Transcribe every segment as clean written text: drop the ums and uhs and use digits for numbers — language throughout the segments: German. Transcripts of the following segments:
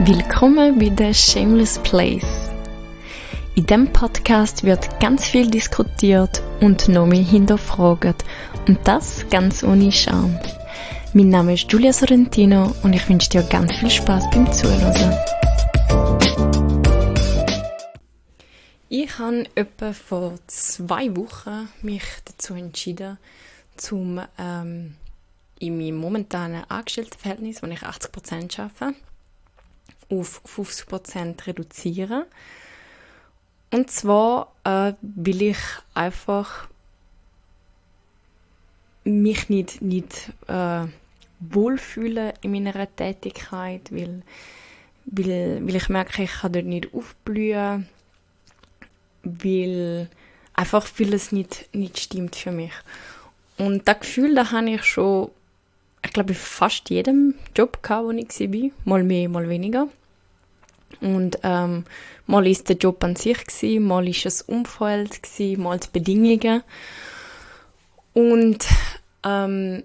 Willkommen bei The Shameless Place. In diesem Podcast wird ganz viel diskutiert und noch mehr hinterfragt. Und das ganz ohne Scham. Mein Name ist Giulia Sorrentino und ich wünsche dir ganz viel Spaß beim Zuhören. Ich habe etwa vor 2 Wochen mich dazu entschieden, in meinem momentanen Angestelltenverhältnis, wo ich 80% arbeite, auf 50% reduzieren. Und zwar, weil ich einfach mich nicht wohlfühle in meiner Tätigkeit, weil ich merke, ich kann dort nicht aufblühen, weil einfach vieles nicht stimmt für mich. Und das Gefühl, das habe ich schon, ich glaube, in fast jedem Job gehabt, wo ich war. Mal mehr, mal weniger. Und mal war es der Job an sich, mal war es das Umfeld, mal die Bedingungen. Und meine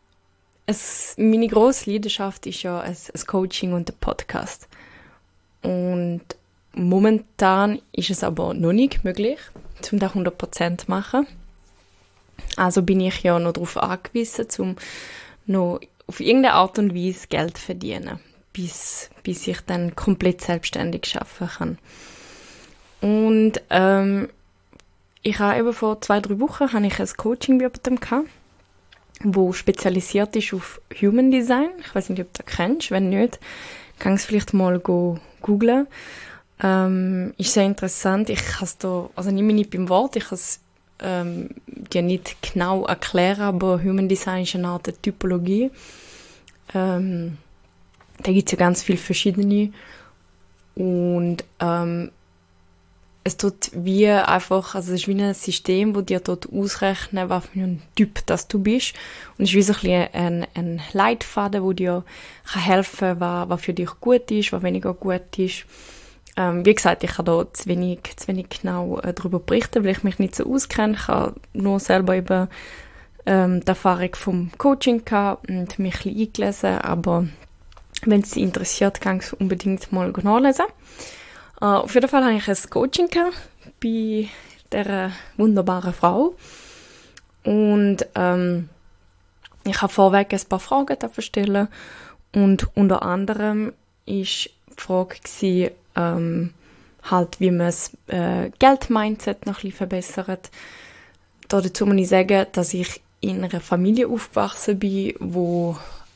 grosse Leidenschaft ist ja das Coaching und der Podcast. Und momentan ist es aber noch nicht möglich, um das 100% zu machen. Also bin ich ja noch darauf angewiesen, um noch auf irgendeine Art und Weise Geld zu verdienen, bis ich dann komplett selbstständig arbeiten kann. Und ich habe eben vor 2-3 Wochen ein Coaching bei jemandem gehabt, wo spezialisiert ist auf Human Design. Ich weiß nicht, ob du das kennst. Wenn nicht, kannst du es vielleicht mal googlen. Ist sehr interessant. Ich kann es da, also nehme mich nicht beim Wort, ich kann es dir nicht genau erklären, aber Human Design ist eine Art Typologie. Da gibt es ja ganz viele verschiedene. Und es tut wie einfach, also es ist wie ein System, das dir dort ausrechnet, was für ein Typ das du bist. Und es ist wie so ein Leitfaden, der dir helfen kann, was für dich gut ist, was weniger gut ist. Wie gesagt, ich kann da zu wenig genau darüber berichten, weil ich mich nicht so auskenne. Ich habe nur selber eben die Erfahrung vom Coaching gehabt und mich ein bisschen eingelesen. Aber wenn es dich interessiert, kannst du unbedingt mal nachlesen. Auf jeden Fall hatte ich ein Coaching gehabt bei dieser wunderbaren Frau. Und ich habe vorweg ein paar Fragen stellen. Und unter anderem war die Frage, halt, wie man das Geld-Mindset noch ein bisschen verbessert. Dazu muss ich sagen, dass ich in einer Familie aufgewachsen bin, wo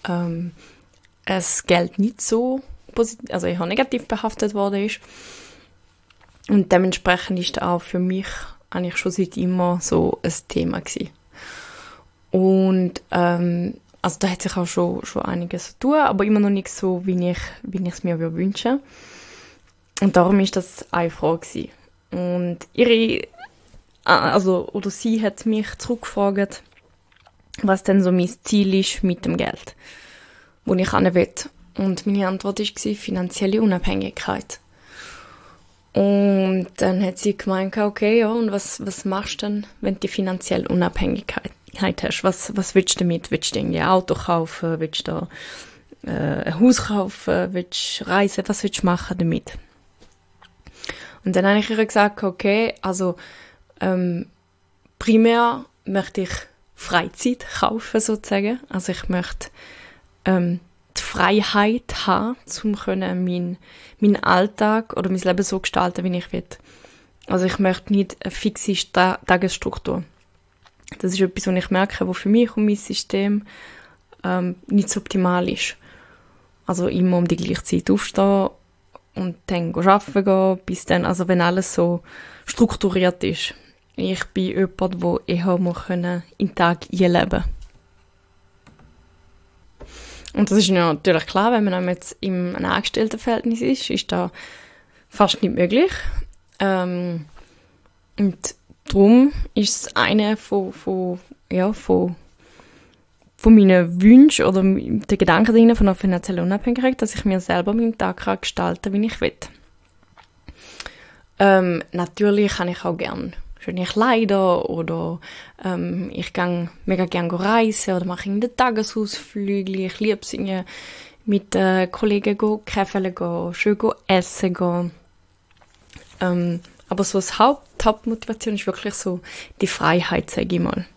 das Geld nicht so positiv, also eher negativ behaftet worden ist. Und dementsprechend ist das auch für mich eigentlich schon seit immer so ein Thema gewesen. Und also da hat sich auch schon einiges zu tun, aber immer noch nicht so, wie ich es mir wünsche. Und darum ist das eine Frage gewesen. Und sie hat mich zurückgefragt, was denn so mein Ziel ist mit dem Geld, wo ich hin will. Und meine Antwort war finanzielle Unabhängigkeit. Und dann hat sie gemeint, okay, ja, und was machst du denn, wenn du die finanzielle Unabhängigkeit hast? Was willst du damit? Willst du irgendwie ein Auto kaufen? Willst du ein Haus kaufen? Willst du reisen? Was willst du machen damit? Und dann habe ich ihr gesagt, okay, also primär möchte ich Freizeit kaufen, sozusagen. Also ich möchte die Freiheit haben, um meinen Alltag oder mein Leben so gestalten, wie ich will. Also ich möchte nicht eine fixe Tagesstruktur. Das ist etwas, was ich merke, was für mich und mein System nicht so optimal ist. Also immer um die gleiche Zeit aufstehen und dann arbeiten gehen, bis dann, also wenn alles so strukturiert ist. Ich bin jemand, der eher in den Tag einleben kann. Und das ist ja natürlich klar, wenn man jetzt im Angestelltenverhältnis ist das fast nicht möglich. Und darum ist es einer von meinen Wünschen oder der Gedanken dahinter von einer finanziellen Unabhängigkeit, dass ich mir selber meinen Tag gestalten kann, wie ich will. Natürlich kann ich auch gerne schöne Kleider oder ich gehe mega gerne reisen oder mache einen Tagesausflüge. Ich liebe es, mit Kollegen Kaffee gehen, schön essen gehen. Aber so das Hauptmotivation ist wirklich so die Freiheit, sage ich mal.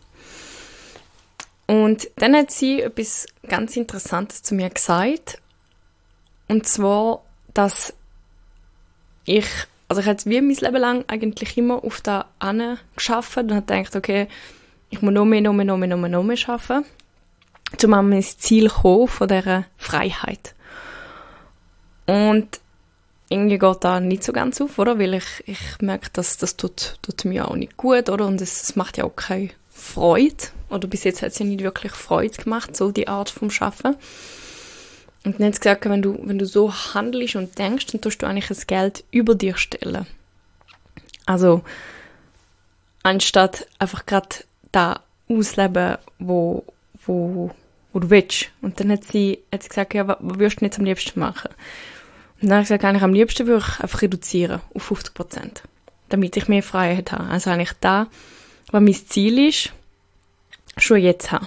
Und dann hat sie etwas ganz Interessantes zu mir gesagt. Und zwar, dass ich habe wie mein Leben lang eigentlich immer auf da gearbeitet und habe gedacht, okay, ich muss noch mehr arbeiten, um an mein Ziel zu kommen von dieser Freiheit. Und irgendwie geht das nicht so ganz auf, oder? Weil ich merke, dass das tut mir auch nicht gut, oder? Und es macht ja auch keine Freude. Oder bis jetzt hat es ja nicht wirklich Freude gemacht, so die Art vom Arbeiten. Und dann hat sie gesagt, wenn du so handelst und denkst, dann tust du eigentlich das Geld über dir stellen. Also, anstatt einfach gerade da ausleben, wo du willst. Und dann hat sie gesagt, ja, was würdest du jetzt am liebsten machen? Und dann habe ich gesagt, eigentlich am liebsten würde ich einfach reduzieren auf 50%, damit ich mehr Freiheit habe. Also eigentlich da, was mein Ziel ist, schon jetzt haben.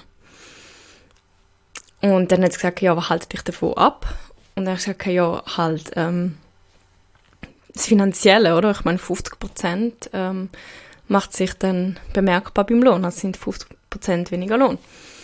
Und dann hat sie gesagt, ja, was haltet dich davon ab? Und dann habe ich gesagt, ja, halt das Finanzielle, oder? Ich meine, 50% macht sich dann bemerkbar beim Lohn. Also sind 50% weniger Lohn.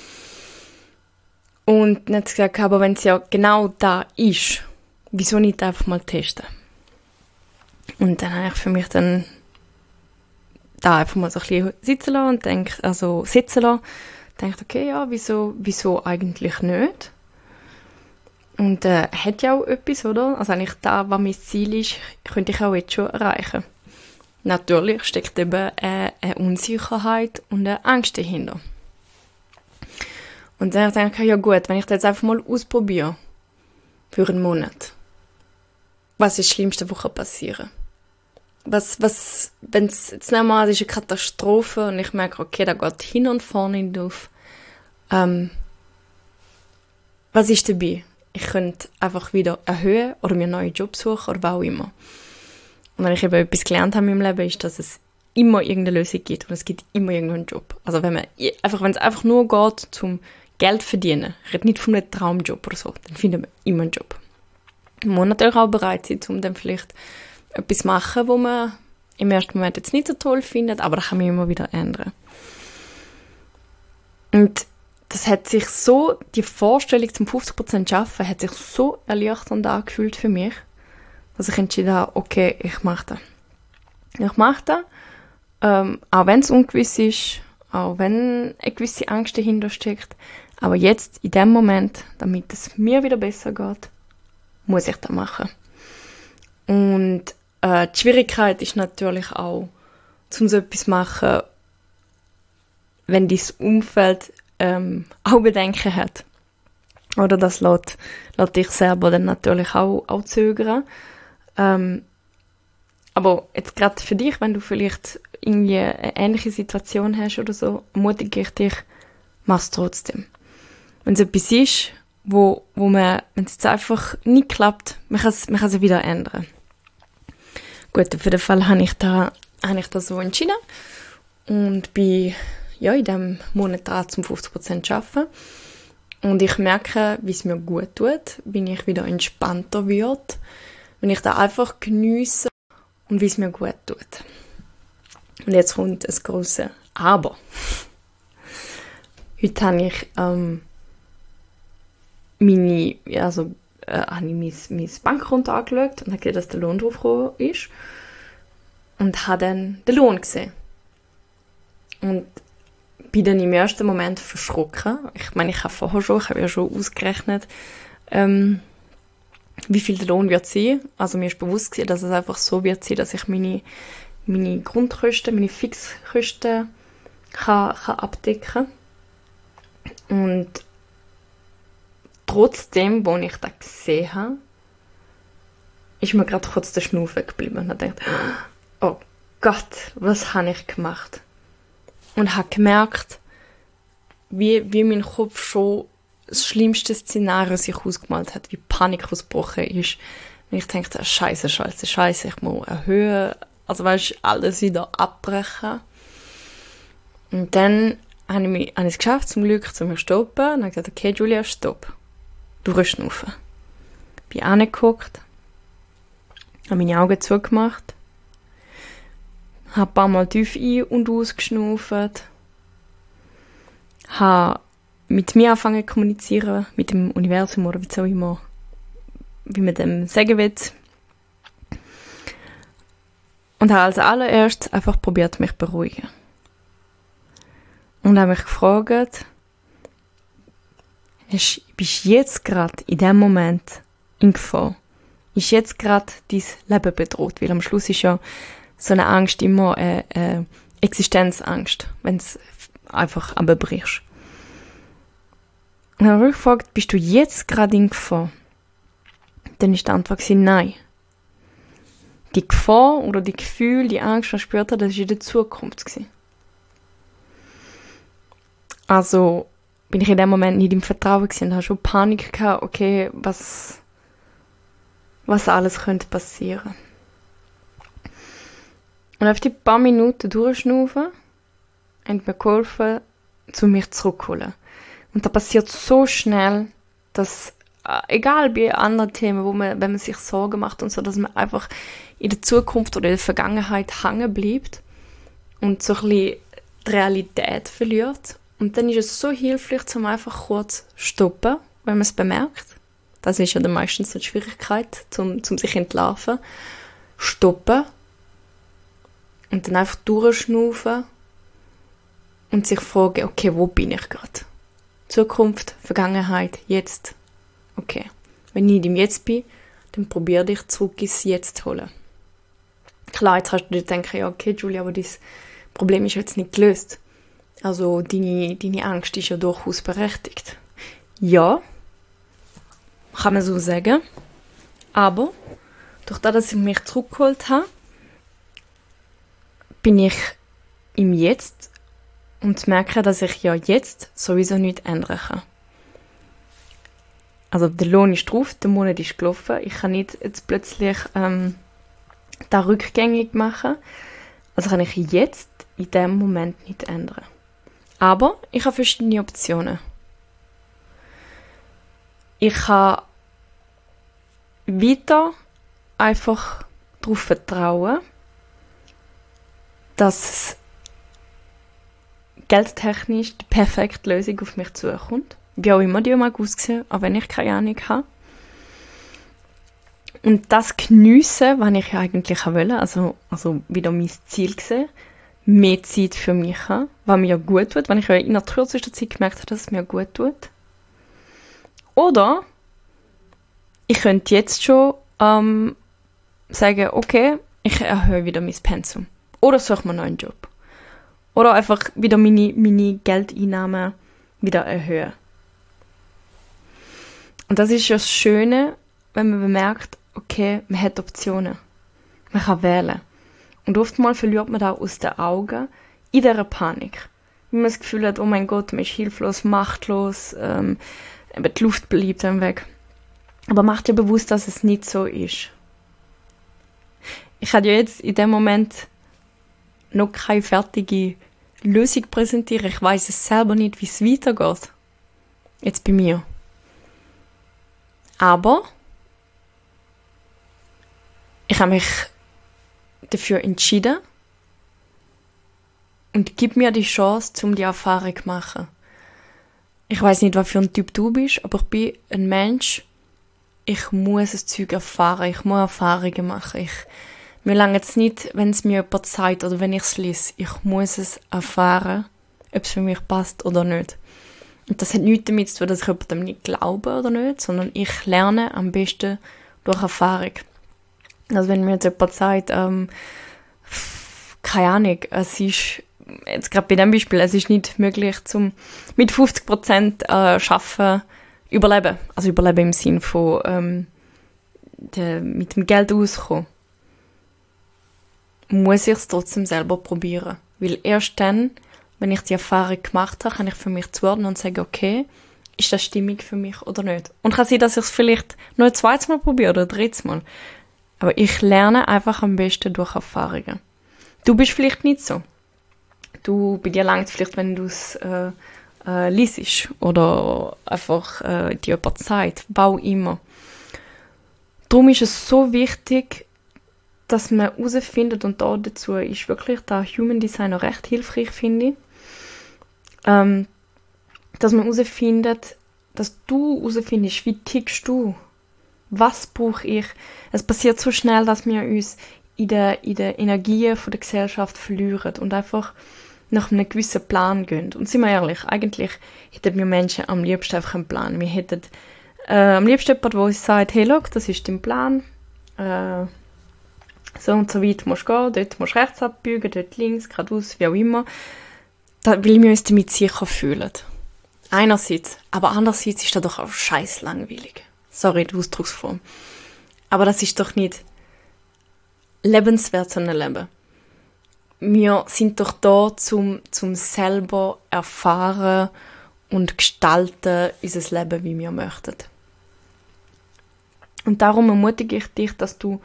Und dann hat sie gesagt, aber wenn es ja genau da ist, wieso nicht einfach mal testen? Und dann habe ich für mich dann da einfach mal so ein bisschen sitzen lassen. Denkt, okay, ja, wieso eigentlich nicht? Und hat ja auch etwas, oder? Also eigentlich da, was mein Ziel ist, könnte ich auch jetzt schon erreichen. Natürlich steckt eben eine Unsicherheit und eine Angst dahinter. Und dann denke ich, ja gut, wenn ich das jetzt einfach mal ausprobiere, für einen Monat, was ist das Schlimmste, was passieren kann? Wenn es jetzt nehmen wir an, es ist eine Katastrophe und ich merke, okay, da geht hin und vorne nicht auf. Was ist dabei? Ich könnte einfach wieder erhöhen oder mir einen neuen Job suchen oder was auch immer. Und wenn ich eben etwas gelernt habe in meinem Leben, ist, dass es immer irgendeine Lösung gibt und es gibt immer irgendeinen Job. Also wenn es einfach nur geht, zum Geld verdienen, ich rede nicht von einem Traumjob oder so, dann findet man immer einen Job. Man muss natürlich auch bereit sein, um dann vielleicht etwas machen, wo man im ersten Moment jetzt nicht so toll findet, aber das kann man immer wieder ändern. Und das hat sich so, die Vorstellung zum 50% Arbeiten hat sich so erleichternd angefühlt für mich, dass ich entschieden habe, okay, ich mache das. Ich mache das, auch wenn es ungewiss ist, auch wenn eine gewisse Angst dahinter steckt, aber jetzt, in dem Moment, damit es mir wieder besser geht, muss ich das machen. Und die Schwierigkeit ist natürlich auch, um so etwas zu machen, wenn dein Umfeld auch Bedenken hat. Oder das lässt dich selber dann natürlich auch zögern. Aber jetzt gerade für dich, wenn du vielleicht irgendwie eine ähnliche Situation hast oder so, ermutige ich dich, mach es trotzdem. Wenn es etwas ist, wenn es jetzt einfach nicht klappt, man kann es ja wieder ändern. Gut, auf jeden Fall habe ich das so entschieden und bin in diesem Monat dran, zum 50% arbeiten. Und ich merke, wie es mir gut tut, wenn ich wieder entspannter wird, wenn ich da einfach geniesse und wie es mir gut tut. Und jetzt kommt ein grosses Aber. Heute habe ich mein Bankkonto angeschaut und habe gesehen, dass der Lohn draufgekommen ist. Und habe dann den Lohn gesehen. Und bin dann im ersten Moment verschrocken. Ich meine, ich habe ja schon ausgerechnet, wie viel der Lohn wird sein. Also mir ist bewusst gewesen, dass es einfach so wird sein, dass ich meine Grundkosten, meine Fixkosten kann abdecken. Und trotzdem, als ich das gesehen habe, ist mir gerade kurz der Schnaufen geblieben. Und ich dachte, oh Gott, was habe ich gemacht? Und habe gemerkt, wie mein Kopf schon das schlimmste Szenario sich ausgemalt hat, wie Panik ausgebrochen ist. Und ich dachte, Scheiße, ich muss erhöhen, also alles wieder abbrechen. Und dann habe ich es geschafft, zum Glück, zu mir stoppen. Und habe gesagt, okay, Julia, stopp. Du rührst auf. bin angeguckt, habe meine Augen zugemacht, habe ein paar Mal tief ein- und ausgeschnauft, habe mit mir angefangen zu kommunizieren, mit dem Universum oder wie auch immer, wie man dem sagen will. Und habe als allererstes einfach probiert, mich zu beruhigen. Und habe mich gefragt, bist du jetzt gerade in dem Moment in Gefahr? Ist jetzt gerade dein Leben bedroht? Weil am Schluss ist ja so eine Angst immer eine Existenzangst, wenn es einfach abbrichst. Und dann habe ich gefragt, bist du jetzt gerade in Gefahr? Dann ist die Antwort nein. Die Gefahr oder die Gefühle, die Angst, die ich gespürt habe, das war in der Zukunft. Also bin ich in dem Moment nicht im Vertrauen gewesen und hatte schon Panik gehabt, okay, was alles könnte passieren. Und auf die paar Minuten durchschnaufen, haben mir geholfen, zu mir zurückzuholen. Und das passiert so schnell, dass, egal bei anderen Themen, wenn man sich Sorgen macht und so, dass man einfach in der Zukunft oder in der Vergangenheit hängen bleibt und so ein bisschen die Realität verliert. Und dann ist es so hilfreich, um einfach kurz zu stoppen, wenn man es bemerkt. Das ist ja dann meistens die Schwierigkeit, zum sich entlarven. Stoppen und dann einfach durchschnaufen und sich fragen, okay, wo bin ich gerade? Zukunft, Vergangenheit, jetzt. Okay. Wenn ich nicht im Jetzt bin, dann probiere dich zurück ins Jetzt zu holen. Klar, jetzt kannst du dir denken, ja, okay, Julia, aber das Problem ist jetzt nicht gelöst. Also deine Angst ist ja durchaus berechtigt. Ja, kann man so sagen. Aber durch das, dass ich mich zurückgeholt habe, bin ich im Jetzt und merke, dass ich ja jetzt sowieso nichts ändern kann. Also der Lohn ist drauf, der Monat ist gelaufen. Ich kann nicht jetzt plötzlich da rückgängig machen. Also kann ich jetzt in dem Moment nicht ändern. Aber ich habe verschiedene Optionen. Ich kann weiter einfach darauf vertrauen, dass geldtechnisch die perfekte Lösung auf mich zukommt. Wie auch immer die mag aussehen, auch wenn ich keine Ahnung habe. Und das geniessen, was ich eigentlich wollte, also wieder mein Ziel gesehen, mehr Zeit für mich haben, was mir gut tut, wenn ich in der kürzester Zeit gemerkt habe, dass es mir gut tut. Oder ich könnte jetzt schon sagen, okay, ich erhöhe wieder mein Pensum. Oder suche mir einen neuen Job. Oder einfach wieder meine Geldeinnahmen wieder erhöhen. Und das ist ja das Schöne, wenn man bemerkt, okay, man hat Optionen. Man kann wählen. Und oftmals verliert man da aus den Augen in dieser Panik. Wenn man das Gefühl hat, oh mein Gott, man ist hilflos, machtlos, die Luft bleibt einem weg. Aber macht dir bewusst, dass es nicht so ist. Ich kann dir jetzt in dem Moment noch keine fertige Lösung präsentieren. Ich weiß es selber nicht, wie es weitergeht. Jetzt bei mir. Aber ich habe mich dafür entschieden und gib mir die Chance, um die Erfahrung zu machen. Ich weiß nicht, was für ein Typ du bist, aber ich bin ein Mensch, ich muss das Zeug erfahren, ich muss Erfahrungen machen. Mir langt es nicht, wenn es mir jemand sagt oder wenn ich es lese. Ich muss es erfahren, ob es für mich passt oder nicht. Und das hat nichts damit zu tun, dass ich jemandem nicht glaube oder nicht, sondern ich lerne am besten durch Erfahrung. Also wenn mir jetzt jemand sagt, keine Ahnung, es ist, jetzt gerade bei diesem Beispiel, es ist nicht möglich, mit 50% Arbeiten überleben. Also überleben im Sinne von mit dem Geld auskommen. Muss ich es trotzdem selber probieren. Weil erst dann, wenn ich die Erfahrung gemacht habe, kann ich für mich zuordnen und sagen, okay, ist das stimmig für mich oder nicht? Und kann sein, dass ich es vielleicht noch ein zweites Mal probiere oder ein drittes Mal. Aber ich lerne einfach am besten durch Erfahrungen. Du bist vielleicht nicht so. Bei dir langt es vielleicht, wenn du es liest oder einfach dir jemand sagt, bau immer. darum ist es so wichtig, dass man herausfindet, und dazu ist wirklich der Human Design auch recht hilfreich, finde ich, dass man herausfindet, dass du herausfindest, wie tickst du, was brauche ich. Es passiert so schnell, dass wir uns in der Energie von der Gesellschaft verlieren und einfach nach einem gewissen Plan gehen. Und sind wir ehrlich, eigentlich hätten wir Menschen am liebsten einfach einen Plan. Wir hätten am liebsten jemanden, der uns sagt, hey, look, das ist dein Plan, so und so weit musst du gehen, dort musst du rechts abbiegen, dort links, geradeaus, wie auch immer, weil wir uns damit sicher fühlen. Einerseits, aber andererseits ist das doch auch scheiß langweilig. Sorry, die Ausdrucksform. Aber das ist doch nicht lebenswert, so ein Leben. Wir sind doch da, zum selber erfahren und gestalten unser Leben, wie wir möchten. Und darum ermutige ich dich, dass du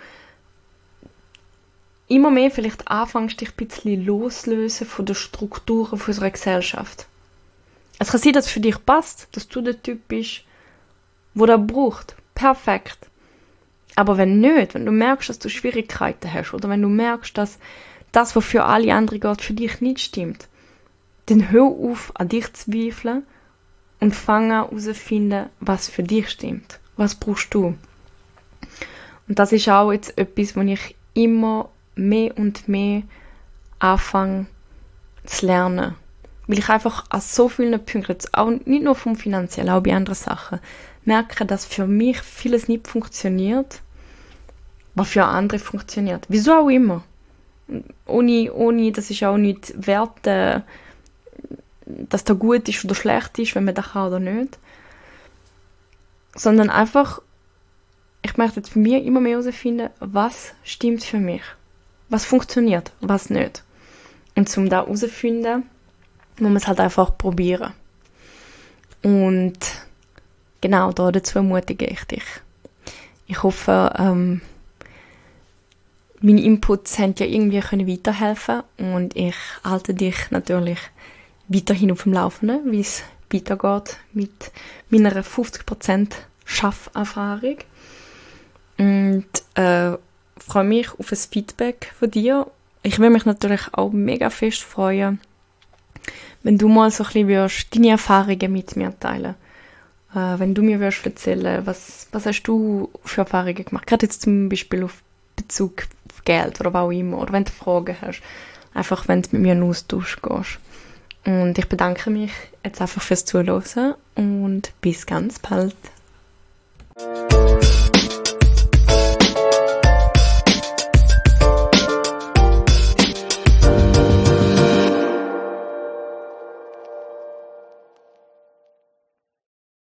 immer mehr vielleicht anfängst, dich ein bisschen loslösen von den Strukturen unserer Gesellschaft. Es kann sein, dass es für dich passt, dass du der Typ bist, der das braucht. Perfekt. Aber wenn nicht, wenn du merkst, dass du Schwierigkeiten hast oder wenn du merkst, dass das, was für alle anderen geht, für dich nicht stimmt, dann hör auf, an dich zu zweifeln und fang an herauszufinden, was für dich stimmt. Was brauchst du? Und das ist auch jetzt etwas, wo ich immer mehr und mehr anfange zu lernen. Weil ich einfach an so vielen Punkten, jetzt auch nicht nur vom Finanziellen, auch bei anderen Sachen, merke, dass für mich vieles nicht funktioniert, was für andere funktioniert. Wieso auch immer. Ohne, das ist auch nicht wert, dass das gut ist oder schlecht ist, wenn man das kann oder nicht. Sondern einfach, ich möchte jetzt für mich immer mehr herausfinden, was stimmt für mich. Was funktioniert, was nicht. Und um das herauszufinden, muss man es halt einfach probieren. Und genau, dazu ermutige ich dich. Ich hoffe, meine Inputs haben dir irgendwie weiterhelfen können und ich halte dich natürlich weiterhin auf dem Laufenden, wie es weitergeht mit meiner 50% Schafferfahrung. Und freue mich auf ein Feedback von dir. Ich würde mich natürlich auch mega fest freuen, wenn du mal so ein bisschen deine Erfahrungen mit mir teilen. Wenn du mir erzählen, was hast du für Erfahrungen gemacht? Gerade jetzt zum Beispiel auf Bezug auf Geld oder was auch immer. Oder wenn du Fragen hast. Einfach, wenn du mit mir in einen Austausch gehst. Und ich bedanke mich jetzt einfach fürs Zuhören und bis ganz bald.